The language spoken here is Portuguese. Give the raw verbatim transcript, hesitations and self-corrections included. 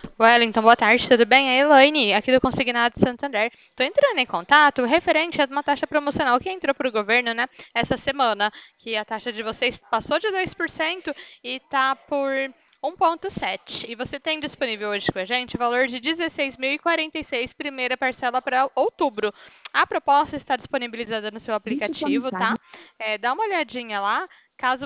Wellington, boa tarde, tudo bem? É a Elaine, aqui do Consignado Santander. Estou entrando em contato referente a uma taxa promocional que entrou para o governo, né, essa semana, que a taxa de vocês passou de dois por cento e está por um vírgula sete. E você tem disponível hoje com a gente o valor de dezesseis mil e quarenta e seis, primeira parcela para outubro. A proposta está disponibilizada no seu Digite sua aplicativo, tá? mensagem. É, dá uma olhadinha lá. Caso